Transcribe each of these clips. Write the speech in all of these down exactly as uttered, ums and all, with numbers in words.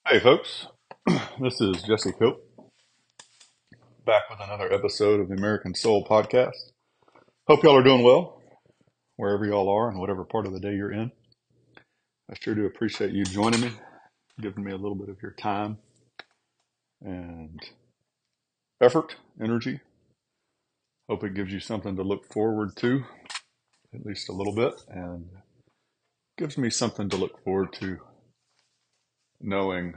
Hey, folks. This is Jesse Cope back with another episode of the American Soul Podcast. Hope y'all are doing well wherever y'all are and whatever part of the day you're in. I sure do appreciate you joining me, giving me a little bit of your time and effort, energy. Hope it gives you something to look forward to, at least a little bit, and gives me something to look forward to knowing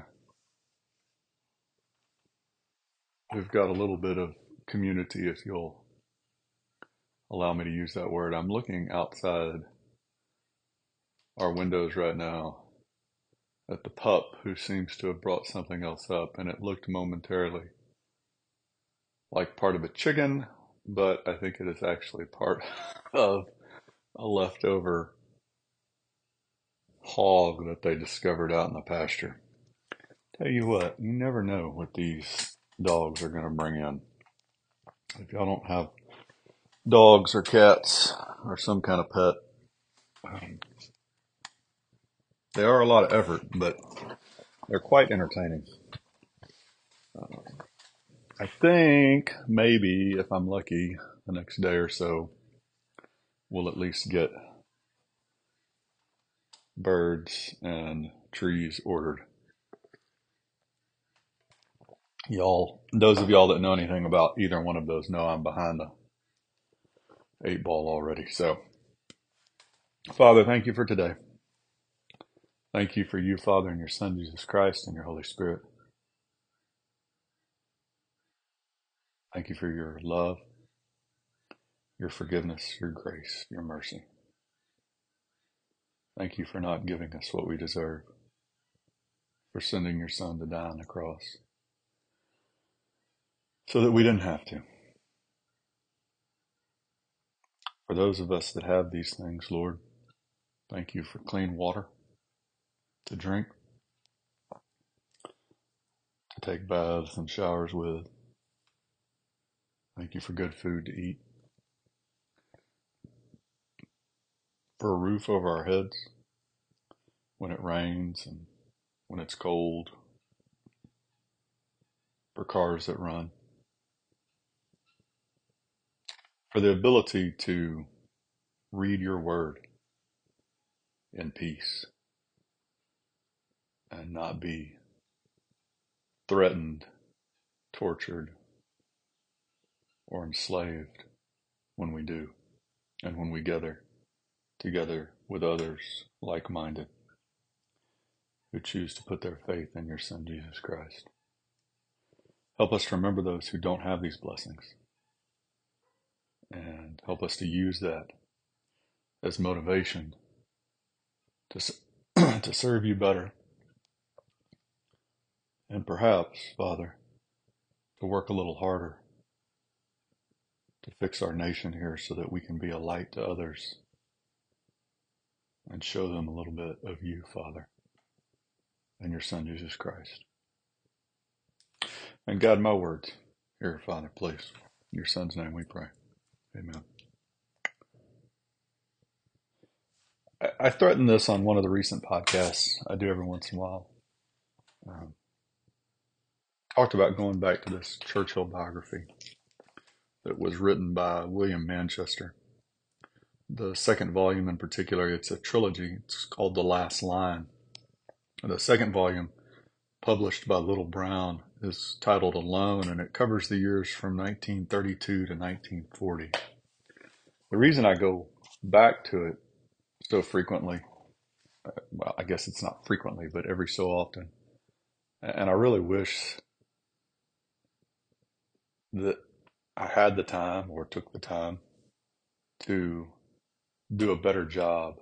we've got a little bit of community, if you'll allow me to use that word. I'm looking outside our windows right now at the pup who seems to have brought something else up, and it looked momentarily like part of a chicken, but I think it is actually part of a leftover hog that they discovered out in the pasture. Tell you what, you never know what these dogs are going to bring in. If y'all don't have dogs or cats or some kind of pet, um, they are a lot of effort, but they're quite entertaining. Uh, I think maybe if I'm lucky, the next day or so, we'll at least get birds and trees ordered. Y'all, those of y'all that know anything about either one of those know I'm behind the eight ball already. So, Father, thank you for today. Thank you for you, Father, and your Son, Jesus Christ, and your Holy Spirit. Thank you for your love, your forgiveness, your grace, your mercy. Thank you for not giving us what we deserve, for sending your Son to die on the cross so that we didn't have to. For those of us that have these things, Lord, thank you for clean water to drink, to take baths and showers with. Thank you for good food to eat, for a roof over our heads when it rains and when it's cold, for cars that run, for the ability to read your word in peace and not be threatened, tortured, or enslaved when we do and when we gather together with others like-minded who choose to put their faith in your Son, Jesus Christ. Help us to remember those who don't have these blessings and help us to use that as motivation to, to serve you better and perhaps, Father, to work a little harder to fix our nation here so that we can be a light to others and show them a little bit of you, Father, and your Son, Jesus Christ. And guide my words here, Father, please. In your Son's name we pray. Amen. I, I threatened this on one of the recent podcasts I do every once in a while. Um, talked about going back to this Churchill biography that was written by William Manchester. The second volume in particular, it's a trilogy. It's called The Last Line. The second volume, published by Little Brown, is titled Alone, and it covers the years from nineteen thirty-two to nineteen forty. The reason I go back to it so frequently, uh, well, I guess it's not frequently, but every so often, and I really wish that I had the time or took the time to do a better job.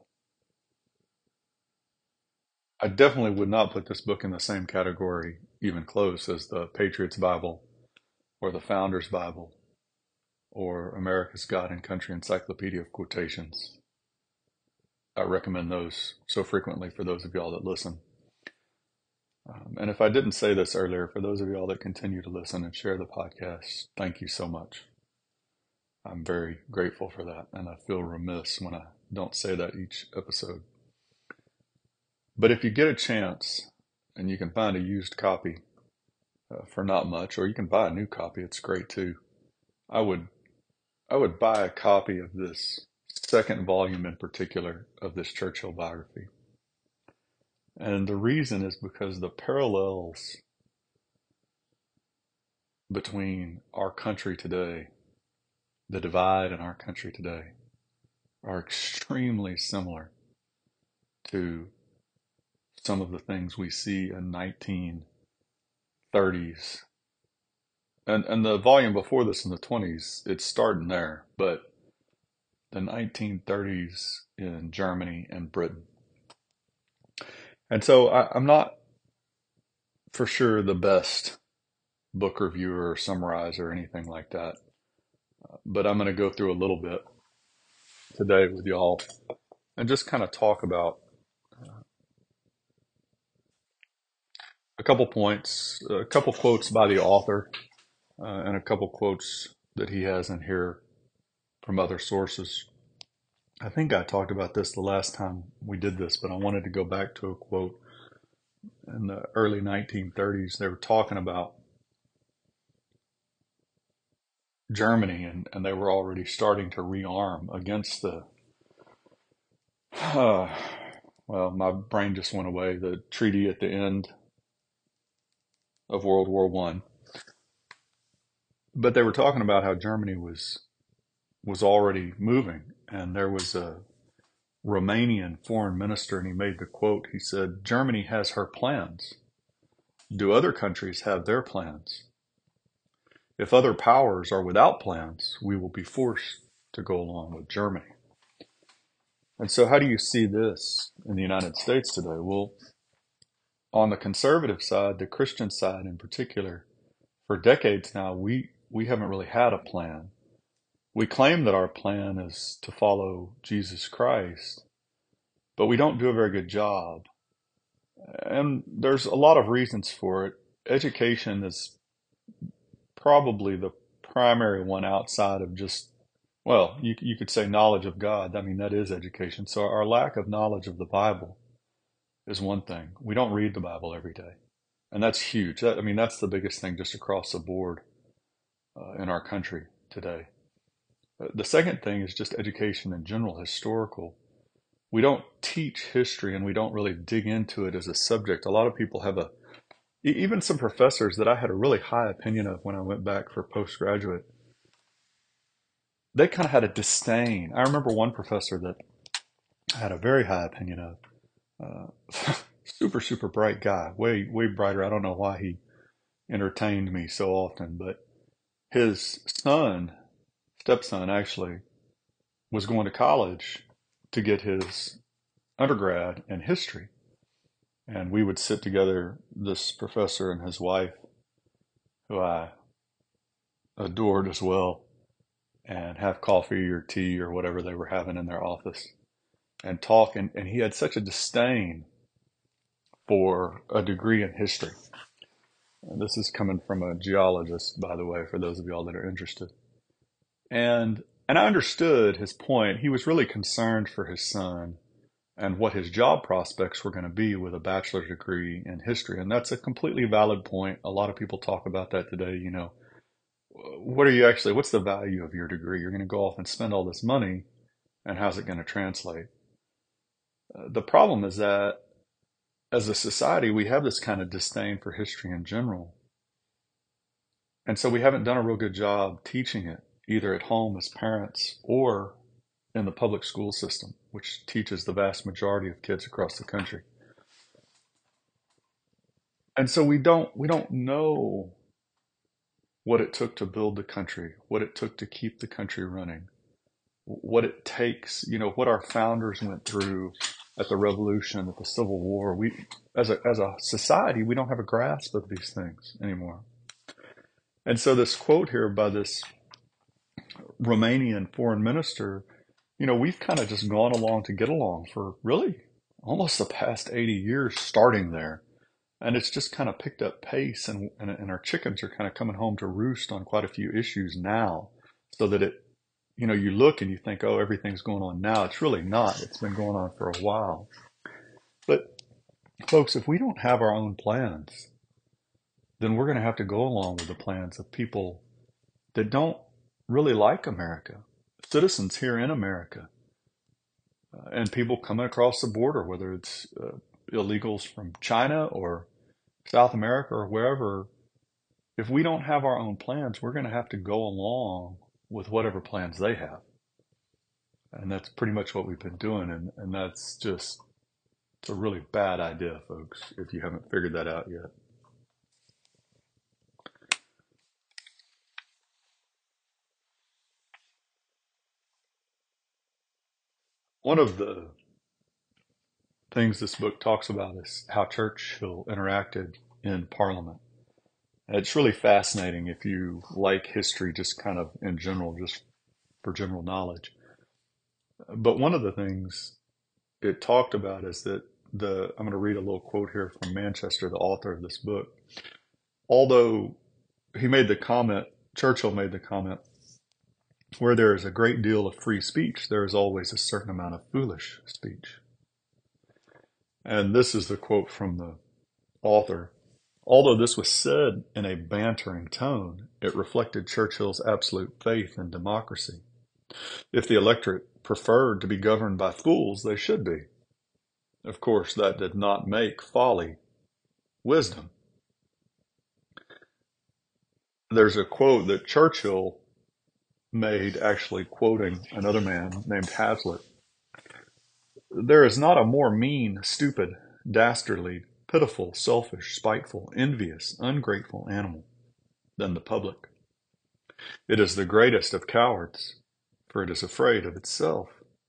I definitely would not put this book in the same category, even close, as the Patriots Bible or the Founders Bible or America's God and Country Encyclopedia of Quotations. I recommend those so frequently for those of y'all that listen. Um, and if I didn't say this earlier, for those of y'all that continue to listen and share the podcast, thank you so much. I'm very grateful for that, and I feel remiss when I don't say that each episode. But if you get a chance and you can find a used copy uh, for not much, or you can buy a new copy. It's great too. I would I would buy a copy of this second volume in particular of this Churchill biography. And the reason is because the parallels between our country today, the divide in our country today, are extremely similar to some of the things we see in nineteen thirties. And and the volume before this in the twenties, it's starting there, but the nineteen thirties in Germany and Britain. And so I, I'm not for sure the best book reviewer or summarizer or anything like that, but I'm going to go through a little bit today with y'all and just kind of talk about a couple points, a couple quotes by the author, uh, and a couple quotes that he has in here from other sources. I think I talked about this the last time we did this, but I wanted to go back to a quote in the early nineteen thirties. They were talking about Germany, and, and they were already starting to rearm against the, uh, well, my brain just went away, the treaty at the end of World War One. But they were talking about how Germany was was already moving, and there was a Romanian foreign minister, and he made the quote. He said, "Germany has her plans. Do other countries have their plans? If other powers are without plans, we will be forced to go along with Germany." And so how do you see this in the United States today? Well, on the conservative side, the Christian side in particular, for decades now, we, we haven't really had a plan. We claim that our plan is to follow Jesus Christ, but we don't do a very good job. And there's a lot of reasons for it. Education is probably the primary one outside of just, well, you, you could say knowledge of God. I mean, that is education. So our lack of knowledge of the Bible is one thing. We don't read the Bible every day. And that's huge. That, I mean, that's the biggest thing just across the board uh, in our country today. Uh, the second thing is just education in general, historical. We don't teach history and we don't really dig into it as a subject. A lot of people have a, e- even some professors that I had a really high opinion of when I went back for postgraduate, they kind of had a disdain. I remember one professor that I had a very high opinion of. Uh, super, super bright guy, way, way brighter. I don't know why he entertained me so often, but his son, stepson actually, was going to college to get his undergrad in history. And we would sit together, this professor and his wife, who I adored as well, and have coffee or tea or whatever they were having in their office and talk. And, and he had such a disdain for a degree in history. And this is coming from a geologist, by the way, for those of y'all that are interested. And and I understood his point. He was really concerned for his son and what his job prospects were going to be with a bachelor's degree in history. And that's a completely valid point. A lot of people talk about that today. You know, what are you actually, what's the value of your degree? You're going to go off and spend all this money, and how's it going to translate? Uh, the problem is that as a society, we have this kind of disdain for history in general. And so we haven't done a real good job teaching it, either at home as parents or in the public school system, which teaches the vast majority of kids across the country. And so we don't we don't know what it took to build the country, what it took to keep the country running, what it takes, you know, what our founders went through at the Revolution, at the Civil War. We, as a as a society, we don't have a grasp of these things anymore. And so this quote here by this Romanian foreign minister, you know, we've kind of just gone along to get along for really almost the past eighty years, starting there. And it's just kind of picked up pace, and, and, and our chickens are kind of coming home to roost on quite a few issues now, so that it, you know, you look and you think, oh, everything's going on now. It's really not. It's been going on for a while. But Folks, if we don't have our own plans, then we're going to have to go along with the plans of people that don't really like America, citizens here in America, uh, and people coming across the border, whether it's uh, illegals from China or South America or wherever. If we don't have our own plans, we're going to have to go along with whatever plans they have. And that's pretty much what we've been doing. And, and that's just, it's a really bad idea, folks, if you haven't figured that out yet. One of the things this book talks about is how Churchill interacted in Parliament. And it's really fascinating if you like history, just kind of in general, just for general knowledge. But one of the things it talked about is that the, I'm going to read a little quote here from Manchester, the author of this book. Although he made the comment, Churchill made the comment, where there is a great deal of free speech, there is always a certain amount of foolish speech. And this is the quote from the author. Although this was said in a bantering tone, it reflected Churchill's absolute faith in democracy. If the electorate preferred to be governed by fools, they should be. Of course, that did not make folly wisdom. There's a quote that Churchill made, actually quoting another man named Hazlitt. There is not a more mean, stupid, dastardly, pitiful, selfish, spiteful, envious, ungrateful animal than the public. It is the greatest of cowards, for it is afraid of itself.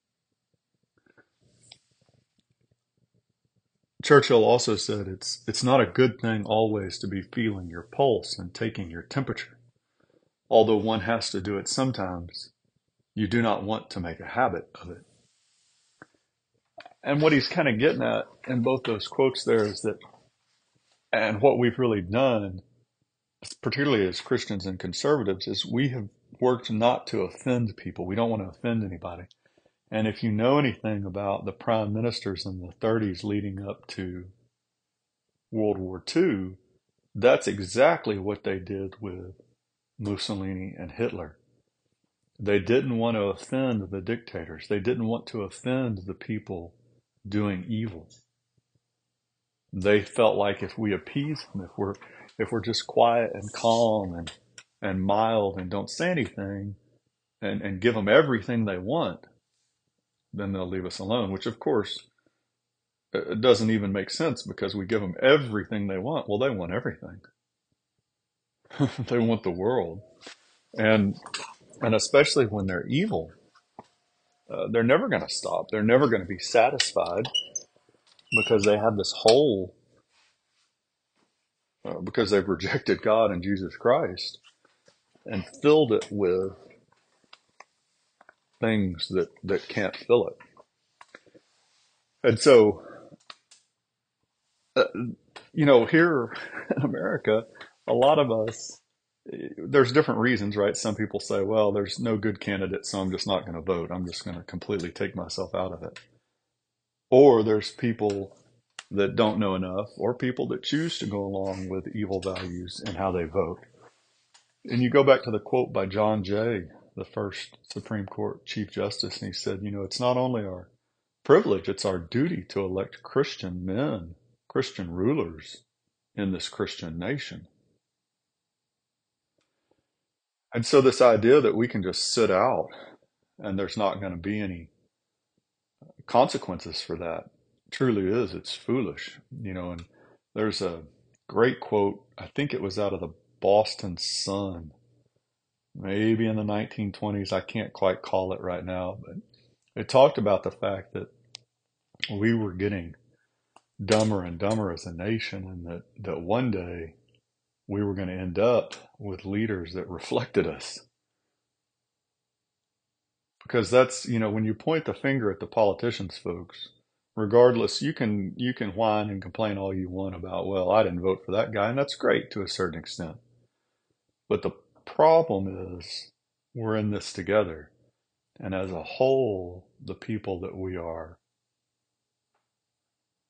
Churchill also said it's it's not a good thing always to be feeling your pulse and taking your temperature. Although one has to do it sometimes, you do not want to make a habit of it. And what he's kind of getting at in both those quotes there is that, and what we've really done, particularly as Christians and conservatives, is we have worked not to offend people. We don't want to offend anybody. And if you know anything about the prime ministers in the thirties leading up to World War Two, that's exactly what they did with Mussolini and Hitler. They didn't want to offend the dictators. They didn't want to offend the people doing evil. They felt like if we appease them, if we're if we're just quiet and calm and and mild and don't say anything and, and give them everything they want, then they'll leave us alone, which of course it doesn't even make sense because we give them everything they want. Well, they want everything. They want the world. And and especially when they're evil, uh, they're never going to stop. They're never going to be satisfied because they have this hole, uh, because they've rejected God and Jesus Christ and filled it with things that, that can't fill it. And so, uh, you know, here in America, a lot of us, there's different reasons, right? Some people say, well, there's no good candidate, so I'm just not going to vote. I'm just going to completely take myself out of it. Or there's people that don't know enough, or people that choose to go along with evil values in how they vote. And you go back to the quote by John Jay, the first Supreme Court Chief Justice, and he said, you know, it's not only our privilege, it's our duty to elect Christian men, Christian rulers in this Christian nation. And so this idea that we can just sit out and there's not going to be any consequences for that truly is, it's foolish, you know. And there's a great quote, I think it was out of the Boston Sun, maybe in the nineteen twenties. I can't quite call it right now, but it talked about the fact that we were getting dumber and dumber as a nation, and that, that one day we were going to end up with leaders that reflected us. Because that's, you know, when you point the finger at the politicians, folks, regardless, you can you can whine and complain all you want about, well, I didn't vote for that guy, and that's great to a certain extent. But the problem is we're in this together. And as a whole, the people that we are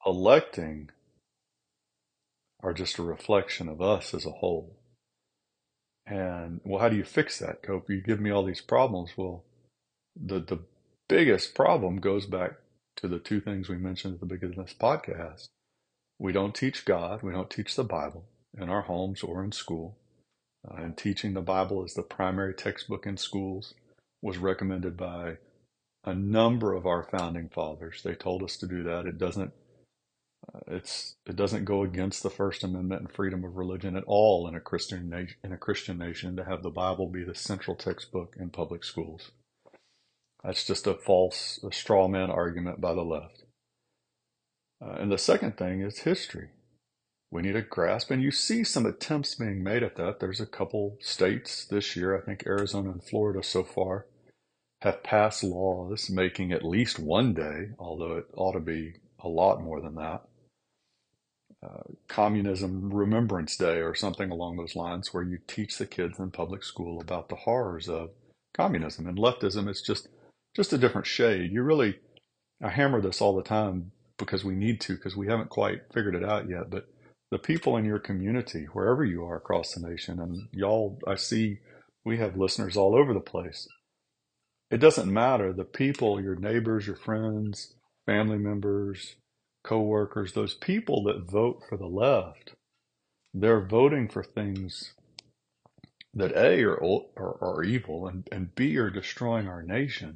electing are just a reflection of us as a whole. And well, how do you fix that, Cope? You give me all these problems. Well, the the biggest problem goes back to the two things we mentioned at the beginning of this podcast. We don't teach God, we don't teach the Bible in our homes or in school. Uh, and teaching the Bible as the primary textbook in schools was recommended by a number of our founding fathers. They told us to do that. It doesn't uh, it's it doesn't go against the First Amendment and freedom of religion at all in a Christian nation, in a Christian nation to have the Bible be the central textbook in public schools. That's just a false, a straw man argument by the left. Uh, and the second thing is history. We need a grasp, and you see some attempts being made at that. There's a couple states this year, I think Arizona and Florida so far, have passed laws making at least one day, although it ought to be a lot more than that, uh, Communism Remembrance Day or something along those lines, where you teach the kids in public school about the horrors of communism. And leftism is just just a different shade. You really, I hammer this all the time because we need to, because we haven't quite figured it out yet. But the people in your community, wherever you are across the nation, and y'all, I see we have listeners all over the place. It doesn't matter. The people, your neighbors, your friends, family members, co-workers, those people that vote for the left, they're voting for things that A, are, are, are evil, and, and B, are destroying our nation.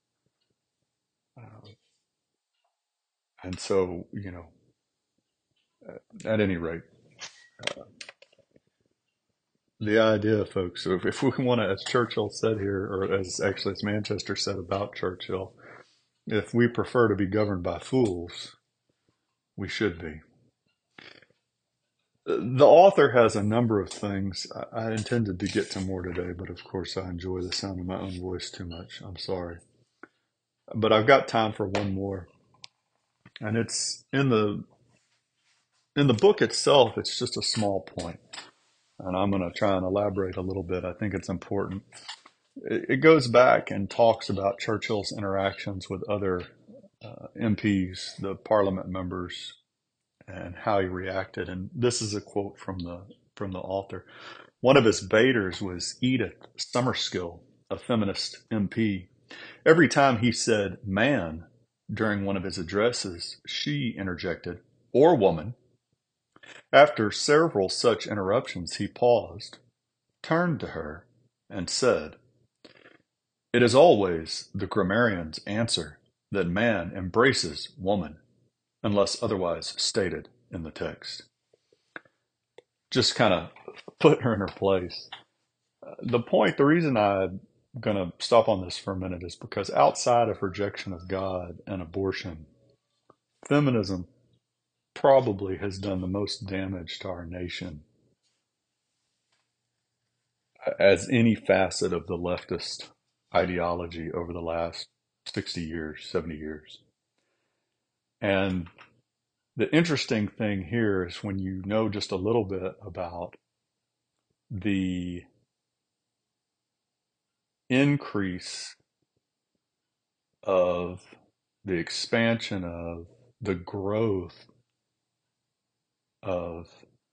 Uh, and so, you know, at any rate, uh, the idea, folks, if, if we want to, as Churchill said here, or as actually as Manchester said about Churchill, if we prefer to be governed by fools, we should be. The author has a number of things. I, I intended to get to more today, but of course I enjoy the sound of my own voice too much. I'm sorry. But I've got time for one more. And it's in the in the book itself, it's just a small point. And I'm going to try and elaborate a little bit. I think it's important. It, it goes back and talks about Churchill's interactions with other uh, M Ps, the parliament members, and how he reacted. And this is a quote from the from the author. One of his baiters was Edith Summerskill, a feminist M P. Every time he said man during one of his addresses, she interjected, or woman. After several such interruptions, he paused, turned to her, and said, "It is always the grammarian's answer that man embraces woman, unless otherwise stated in the text." Just kind of put her in her place. The point, the reason I'm going to stop on this for a minute is because outside of rejection of God and abortion, feminism probably has done the most damage to our nation as any facet of the leftist ideology over the last sixty years, seventy years. And the interesting thing here is when you know just a little bit about the increase of the expansion of the growth of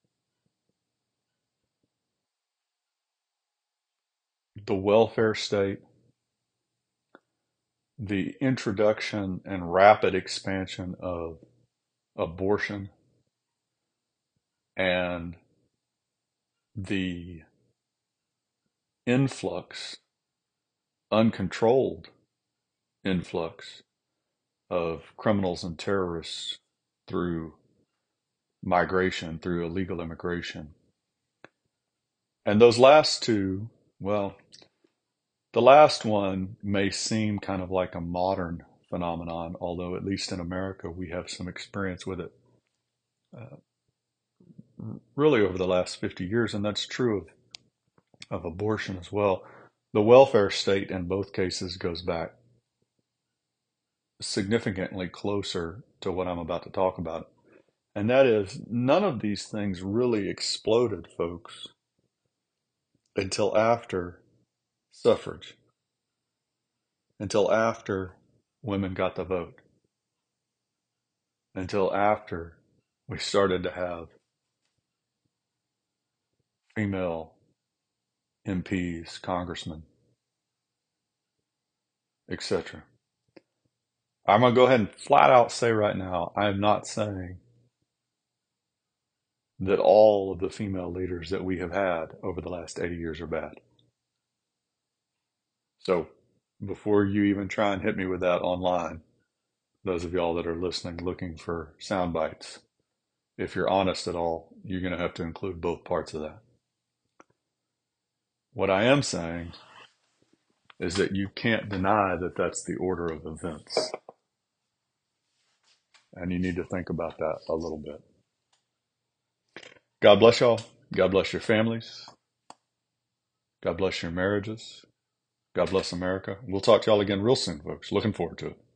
the welfare state, the introduction and rapid expansion of abortion, and the influx, uncontrolled influx of criminals and terrorists through migration, through illegal immigration. And those last two, well, the last one may seem kind of like a modern phenomenon, although at least in America we have some experience with it uh, really over the last fifty years, and that's true of, of abortion as well. The welfare state in both cases goes back significantly closer to what I'm about to talk about. And that is, none of these things really exploded, folks, until after suffrage, until after women got the vote. until after we started to have female M Ps, congressmen, et cetera. I'm going to go ahead and flat out say right now, I am not saying that all of the female leaders that we have had over the last eighty years are bad. So before you even try and hit me with that online, those of y'all that are listening looking for sound bites, if you're honest at all, you're going to have to include both parts of that. What I am saying is that you can't deny that that's the order of events. And you need to think about that a little bit. God bless y'all. God bless your families. God bless your marriages. God bless America. We'll talk to y'all again real soon, folks. Looking forward to it.